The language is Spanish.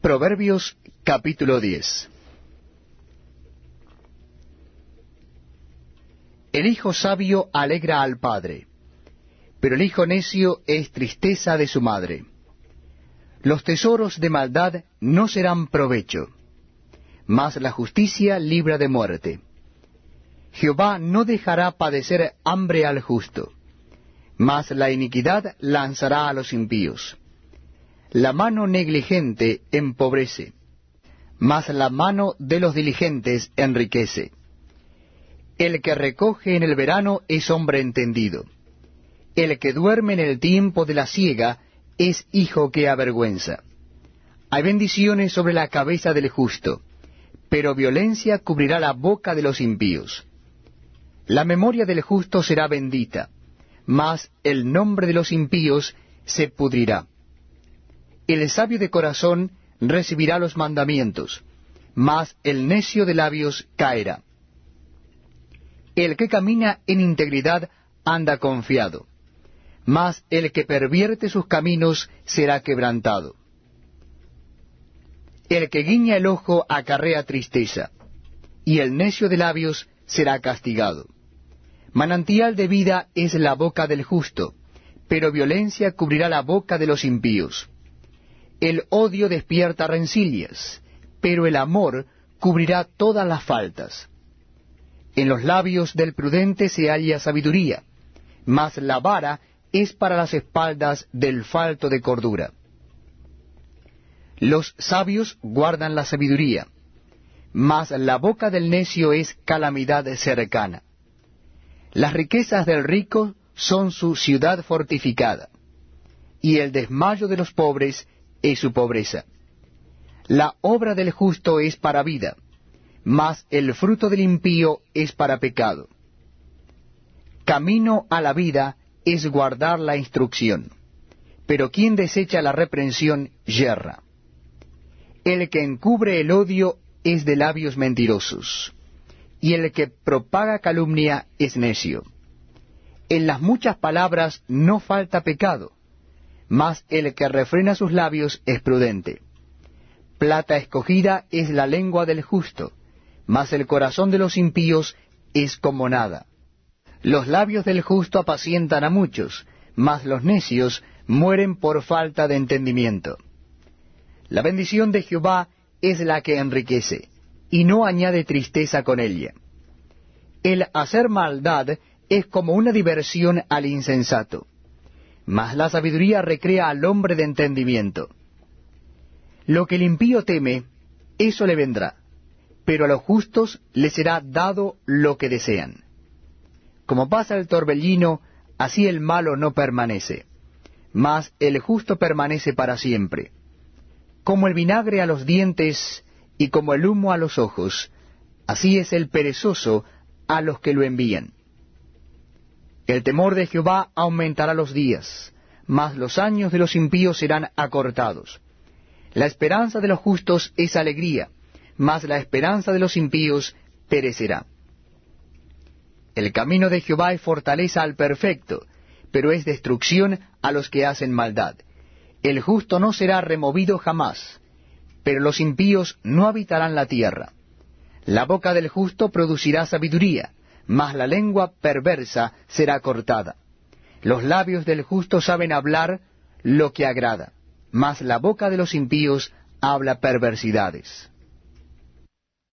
Proverbios capítulo 10. El hijo sabio alegra al padre, pero el hijo necio es tristeza de su madre. Los tesoros de maldad no serán provecho, mas la justicia libra de muerte. Jehová no dejará padecer hambre al justo, mas la iniquidad lanzará a los impíos. La mano negligente empobrece, mas la mano de los diligentes enriquece. El que recoge en el verano es hombre entendido. El que duerme en el tiempo de la siega es hijo que avergüenza. Hay bendiciones sobre la cabeza del justo, pero violencia cubrirá la boca de los impíos. La memoria del justo será bendita, mas el nombre de los impíos se pudrirá. El sabio de corazón recibirá los mandamientos, mas el necio de labios caerá. El que camina en integridad anda confiado, mas el que pervierte sus caminos será quebrantado. El que guiña el ojo acarrea tristeza, y el necio de labios será castigado. Manantial de vida es la boca del justo, pero violencia cubrirá la boca de los impíos. El odio despierta rencillas, pero el amor cubrirá todas las faltas. En los labios del prudente se halla sabiduría, mas la vara es para las espaldas del falto de cordura. Los sabios guardan la sabiduría, mas la boca del necio es calamidad cercana. Las riquezas del rico son su ciudad fortificada, y el desmayo de los pobres es su pobreza. La obra del justo es para vida, mas el fruto del impío es para pecado. Camino a la vida es guardar la instrucción, pero quien desecha la reprensión yerra. El que encubre el odio es de labios mentirosos, y el que propaga calumnia es necio. En las muchas palabras no falta pecado, mas el que refrena sus labios es prudente. Plata escogida es la lengua del justo, mas el corazón de los impíos es como nada. Los labios del justo apacientan a muchos, mas los necios mueren por falta de entendimiento. La bendición de Jehová es la que enriquece, y no añade tristeza con ella. El hacer maldad es como una diversión al insensato, mas la sabiduría recrea al hombre de entendimiento. Lo que el impío teme, eso le vendrá, pero a los justos les será dado lo que desean. Como pasa el torbellino, así el malo no permanece, mas el justo permanece para siempre. Como el vinagre a los dientes y como el humo a los ojos, así es el perezoso a los que lo envían. El temor de Jehová aumentará los días, mas los años de los impíos serán acortados. La esperanza de los justos es alegría, mas la esperanza de los impíos perecerá. El camino de Jehová es fortaleza al perfecto, pero es destrucción a los que hacen maldad. El justo no será removido jamás, pero los impíos no habitarán la tierra. La boca del justo producirá sabiduría, mas la lengua perversa será cortada. Los labios del justo saben hablar lo que agrada, mas la boca de los impíos habla perversidades.